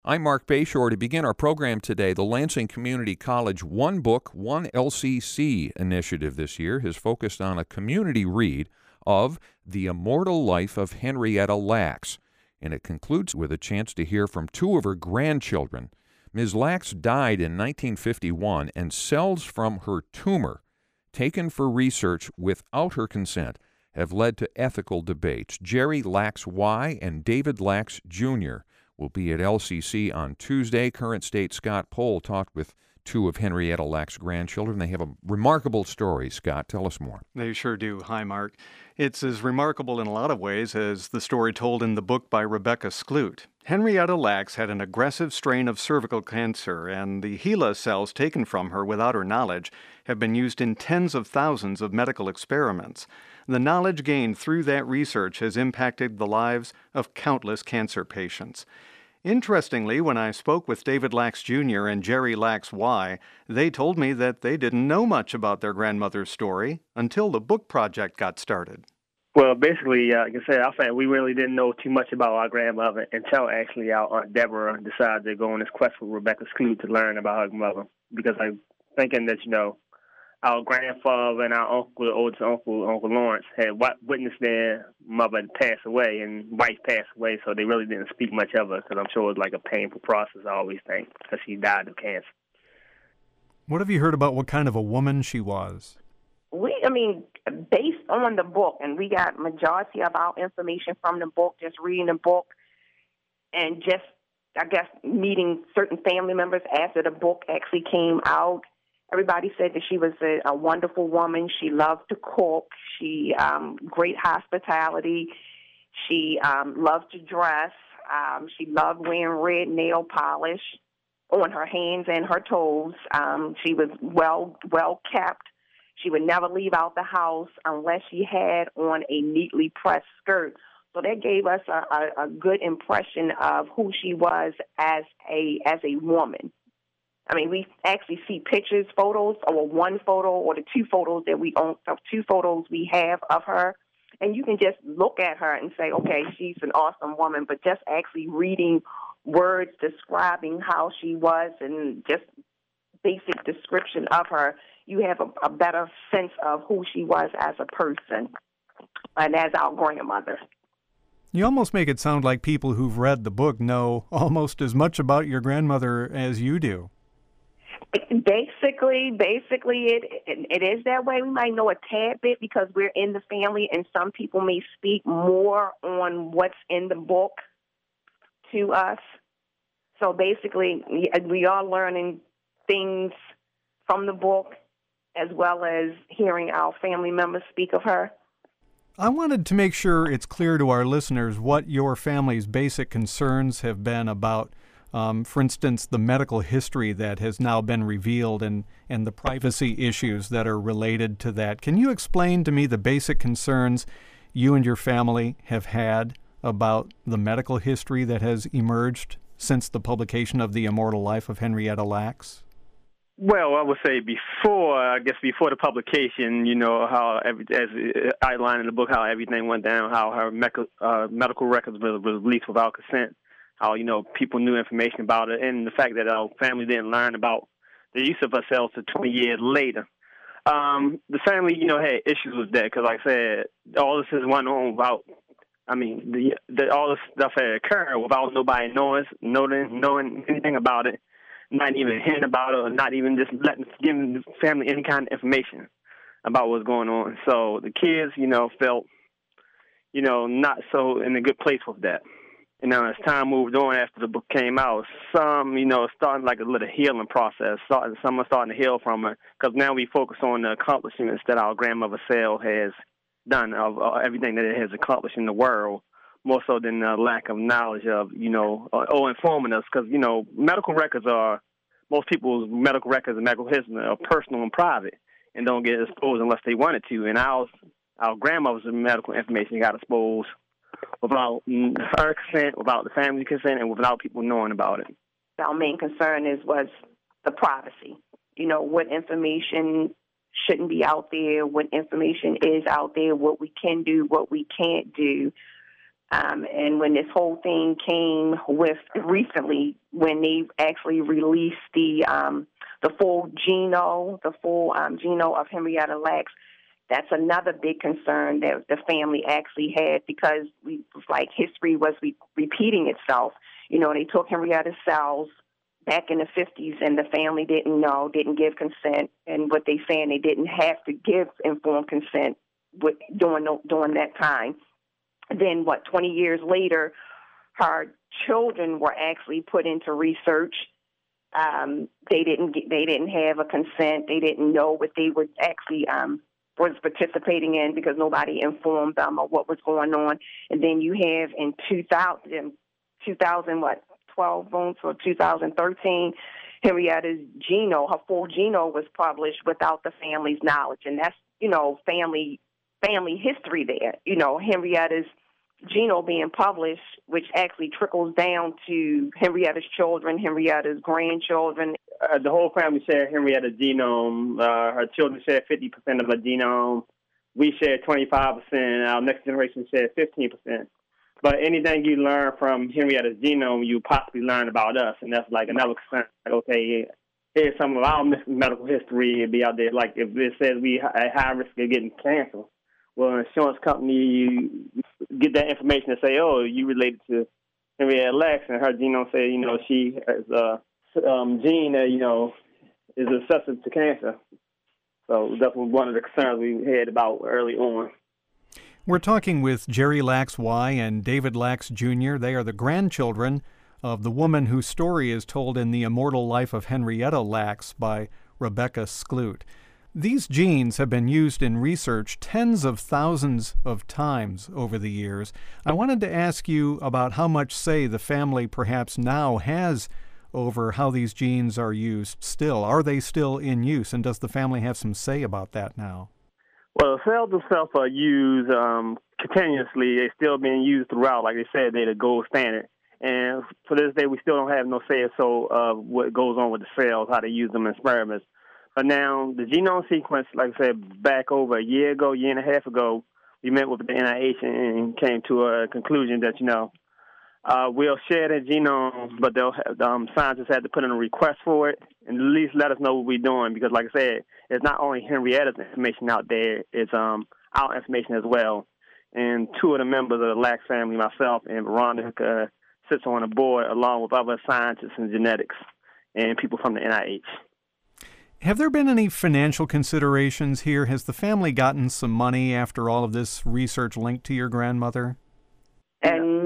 I'm Mark Bayshore. To begin our program today, the Lansing Community College One Book, One LCC initiative this year has focused on a community read of The Immortal Life of Henrietta Lacks, and it concludes with a chance to hear from two of her grandchildren. Ms. Lacks died in 1951, and cells from her tumor, taken for research without her consent, have led to ethical debates. Jerry Lacks Y and David Lacks Jr. will be at LCC on Tuesday. Current State Scott Pohl talked with two of Henrietta Lacks' grandchildren. They have a remarkable story. Scott, tell us more. They sure do. Hi, Mark. It's as remarkable in a lot of ways as the story told in the book by Rebecca Skloot. Henrietta Lacks had an aggressive strain of cervical cancer, and the HeLa cells taken from her without her knowledge have been used in tens of thousands of medical experiments. The knowledge gained through that research has impacted the lives of countless cancer patients. Interestingly, when I spoke with David Lacks Jr. and Jerry Lacks Y, they told me that they didn't know much about their grandmother's story until the book project got started. Well, basically, like I said, our family, we really didn't know too much about our grandmother until actually our Aunt Deborah decided to go on this quest with Rebecca Skloot to learn about her mother. Because I'm thinking that, our grandfather and our uncle, the oldest uncle, Uncle Lawrence, had witnessed their mother pass away and wife pass away, so they really didn't speak much of her, because I'm sure it was like a painful process, I always think, because she died of cancer. What have you heard about what kind of a woman she was? Based on the book, and we got majority of our information from the book, just reading the book, and just, I guess, meeting certain family members after the book actually came out. Everybody said that she was a wonderful woman. She loved to cook. She great hospitality. She loved to dress. She loved wearing red nail polish on her hands and her toes. She was well kept. She would never leave out the house unless she had on a neatly pressed skirt. So that gave us a good impression of who she was as a woman. We actually see pictures, photos, or one photo or the two photos that we own, two photos we have of her. And you can just look at her and say, okay, she's an awesome woman. But just actually reading words describing how she was and just basic description of her, you have a better sense of who she was as a person and as our grandmother. You almost make it sound like people who've read the book know almost as much about your grandmother as you do. Basically, it is that way. We might know a tad bit because we're in the family, and some people may speak more on what's in the book to us. So basically, we are learning things from the book as well as hearing our family members speak of her. I wanted to make sure it's clear to our listeners what your family's basic concerns have been about. For instance, the medical history that has now been revealed and the privacy issues that are related to that. Can you explain to me the basic concerns you and your family have had about the medical history that has emerged since the publication of The Immortal Life of Henrietta Lacks? Well, I would say before the publication, how, as outlined in the book, how everything went down, how her medical records were released without consent. How, people knew information about it, and the fact that our family didn't learn about the use of her cells until 20 years later. The family, had issues with that because, like I said, all this is went on without, all this stuff had occurred without nobody knowing anything about it, not even hearing about it, or not even just giving the family any kind of information about what's going on. So the kids, felt, not so in a good place with that. And as time moved on after the book came out, some, starting like a little healing process. Some are starting to heal from it because now we focus on the accomplishments that our grandmother Cell has done, of everything that it has accomplished in the world, more so than the lack of knowledge of, or informing us. Because, medical records most people's medical records and medical history are personal and private and don't get exposed unless they wanted to. And our grandmother's medical information got exposed without her consent, without the family consent, and without people knowing about it. Our main concern was the privacy. What information shouldn't be out there, what information is out there, what we can do, what we can't do. And when this whole thing came with recently, when they actually released the full genome, of Henrietta Lacks, that's another big concern that the family actually had, because history was repeating itself. They took Henrietta's cells back in the 50s, and the family didn't give consent. And what they saying, they didn't have to give informed consent during that time. Then 20 years later, her children were actually put into research. They didn't have a consent. They didn't know what they were actually was participating in, because nobody informed them of what was going on. And then you have in 2012 or 2013, Henrietta's genome, her full genome, was published without the family's knowledge, and that's family history there. Henrietta's genome being published, which actually trickles down to Henrietta's children, Henrietta's grandchildren. The whole family shared Henrietta's genome. Her children shared 50% of her genome. We shared 25%. Our next generation shared 15%. But anything you learn from Henrietta's genome, you possibly learn about us, and that's like another concern. Okay, here's some of our medical history. It'd be out there. Like if it says we at high risk of getting cancer, well, an insurance company, you get that information and say, oh, you related to Henrietta Lacks, and her genome say, she has a gene that, is susceptible to cancer. So that was one of the concerns we had about early on. We're talking with Jerry Lacks Y and David Lacks Jr. They are the grandchildren of the woman whose story is told in The Immortal Life of Henrietta Lacks by Rebecca Skloot. These genes have been used in research tens of thousands of times over the years. I wanted to ask you about how much say the family perhaps now has over how these genes are used still. Are they still in use, and does the family have some say about that now? Well, the cells themselves are used continuously. They're still being used throughout. Like they said, they're the gold standard. And for this day, we still don't have no say so of what goes on with the cells, how they use them in experiments. But now, the genome sequence, like I said, back over a year and a half ago, we met with the NIH and came to a conclusion that, we'll share the genome, but they'll have, scientists had to put in a request for it and at least let us know what we're doing, because, like I said, it's not only Henrietta's information out there, it's our information as well. And two of the members of the Lacks family, myself and Veronica, sits on a board along with other scientists in genetics and people from the NIH. Have there been any financial considerations here? Has the family gotten some money after all of this research linked to your grandmother? And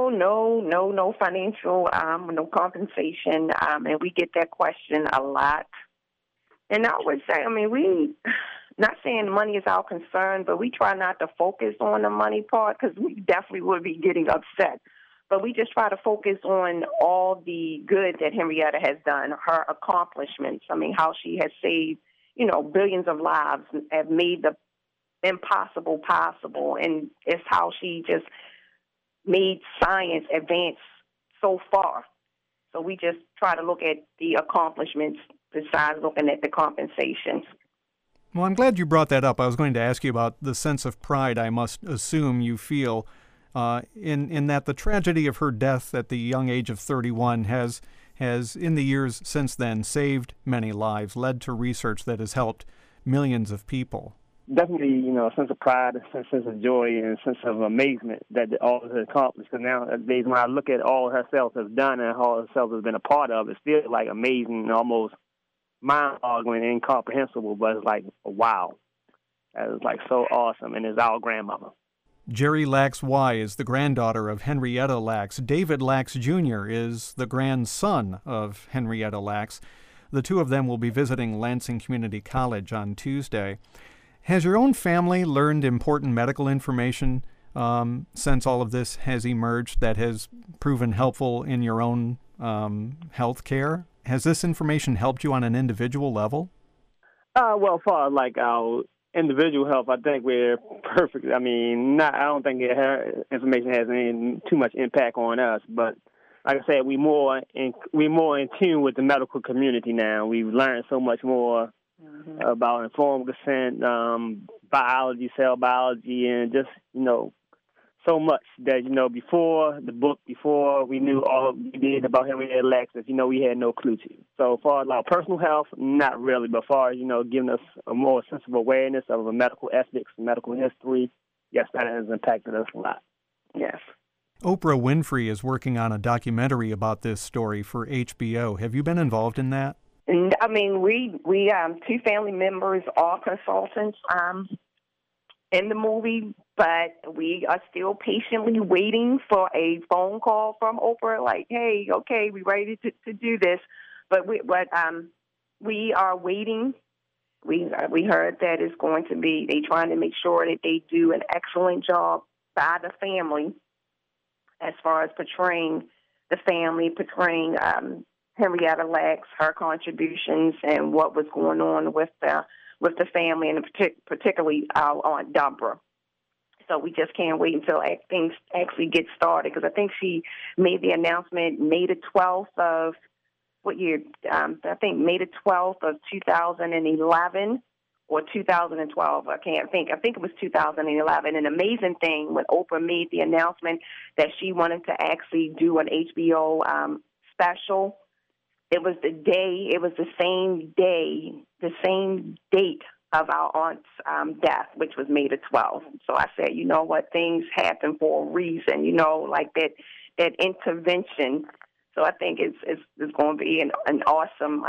no financial, no compensation, and we get that question a lot. And I would say, we, not saying money is our concern, but we try not to focus on the money part, because we definitely would be getting upset. But we just try to focus on all the good that Henrietta has done, her accomplishments. How she has saved, billions of lives, and have made the impossible possible. And it's how she just made science advance so far. So we just try to look at the accomplishments besides looking at the compensation. Well, I'm glad you brought that up. I was going to ask you about the sense of pride I must assume you feel in that the tragedy of her death at the young age of 31 has in the years since then saved many lives, led to research that has helped millions of people. Definitely, a sense of pride, a sense of joy, and a sense of amazement that all has accomplished. Because nowadays, when I look at all her cells has done and all her cells has been a part of, it's still like amazing and almost mind-boggling and incomprehensible. But it's like, wow, that is like so awesome, and it's our grandmother. Jerry Lacks Y is the granddaughter of Henrietta Lacks. David Lacks Jr. is the grandson of Henrietta Lacks. The two of them will be visiting Lansing Community College on Tuesday. Has your own family learned important medical information since all of this has emerged that has proven helpful in your own health care? Has this information helped you on an individual level? Well, for like our individual health, I think we're perfect. I don't think information has any too much impact on us. But like I said, we're more in tune with the medical community now. We've learned so much more about informed consent, biology, cell biology, and just so much that, before the book, before we knew all we did about Henrietta Lacks, we had no clue to. So as far as our personal health, not really, but as far as, giving us a more sense of awareness of the medical ethics, medical history, yes, that has impacted us a lot. Yes. Oprah Winfrey is working on a documentary about this story for HBO. Have you been involved in that? I mean, we two family members are consultants in the movie, but we are still patiently waiting for a phone call from Oprah, like, hey, okay, we're ready to do this. But we are waiting. We heard that it's going to be, they're trying to make sure that they do an excellent job by the family as far as portraying the family, portraying Henrietta Lacks, her contributions, and what was going on with the family, and particularly our Aunt Deborah. So we just can't wait until things actually get started, because I think she made the announcement May the 12th of, what year? I think May the 12th of 2011 or 2012. I can't think. I think it was 2011. An amazing thing when Oprah made the announcement that she wanted to actually do an HBO special. It was the same day, the same date of our aunt's death, which was May the 12th. So I said, you know what, things happen for a reason, like that intervention. So I think it's going to be an awesome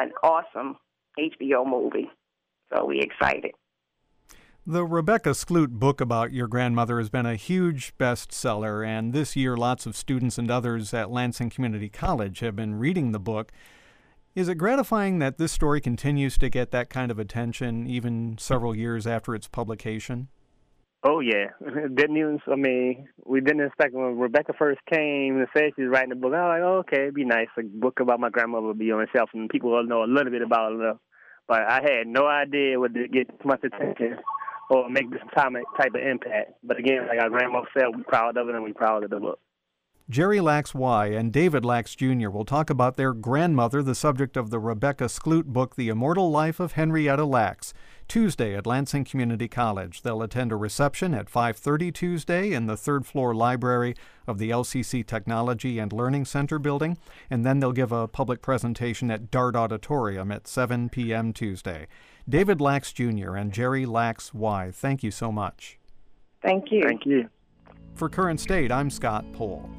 HBO movie. So we're excited. The Rebecca Skloot book about your grandmother has been a huge bestseller, and this year lots of students and others at Lansing Community College have been reading the book. Is it gratifying that this story continues to get that kind of attention even several years after its publication? Oh, yeah. Good news. I mean, we didn't expect when Rebecca first came and said she was writing a book. I was like, oh, okay, it'd be nice. A book about my grandmother would be on the shelf and people will know a little bit about her. But I had no idea it would get this much attention or make this type of impact. But again, like our grandma said, we're proud of it and we're proud of the book. Jerry Lacks Y and David Lacks Jr. will talk about their grandmother, the subject of the Rebecca Skloot book, The Immortal Life of Henrietta Lacks, Tuesday at Lansing Community College. They'll attend a reception at 5:30 Tuesday in the third-floor library of the LCC Technology and Learning Center building, and then they'll give a public presentation at Dart Auditorium at 7 p.m. Tuesday. David Lacks Jr. and Jerry Lacks Y, thank you so much. Thank you. Thank you. For Current State, I'm Scott Pohl.